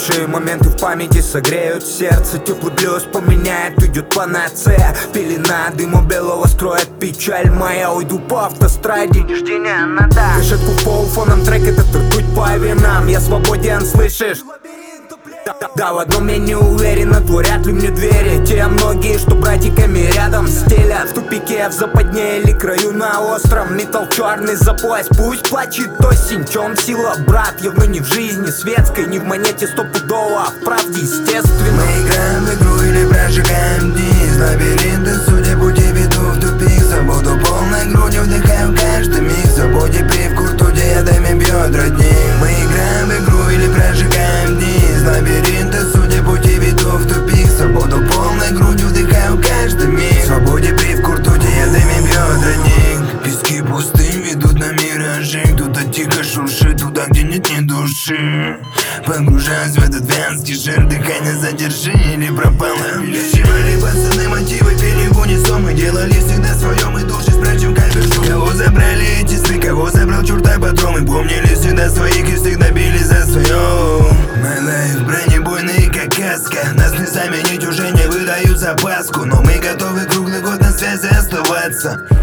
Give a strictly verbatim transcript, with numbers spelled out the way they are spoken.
Лучшие моменты в памяти согреют сердце. Теплый блюз поменяет, уйдет панацея. Пелена дыма белого скроет печаль моя. Уйду по автостраде, ниждения нада. Кашетку в пол, фоном трек этот ртуть по винам. Я свободен, слышишь? Да, да, в одном я не уверен, отворят ли мне двери те многие, что братиками рядом стелят. В тупике, в западне или краю на остром. Металл черный за пояс, пусть плачет осень. Чем сила, брат, явно не в жизни светской, не в монете стопудово, а в правде естественно. Мы играем в игру или прожигаем дни из лабиринта, судя пути веду в тупик. Свободу полной грудью вдыхаю каждый миг. В свободе привкус ртути ядами бьет родник. Мы играем в игру или прожигаем дни из лабиринта, судя пути веду в тупик. Свободу полной грудью вдыхаю каждый миг. В свободе привкус ртути ядами бьет родник. Пески пустым ведут на миражи. Кто-то тихо шуршит туда, где нет ни души. Погружаюсь в этот венский жир. Дыхание задержи или пропало. Щипали пацаны мотивы, пели в унисон. Мы делали всегда своем и души спрячем капюшон. Кого забрали эти сны, кого забрал чуртай патрон. Мы помнили всегда своих и всегда били за свое. My life бронебойные как каска. Нас не заменить уже не выдают запаску. Но мы готовы круглый год на связи оставаться.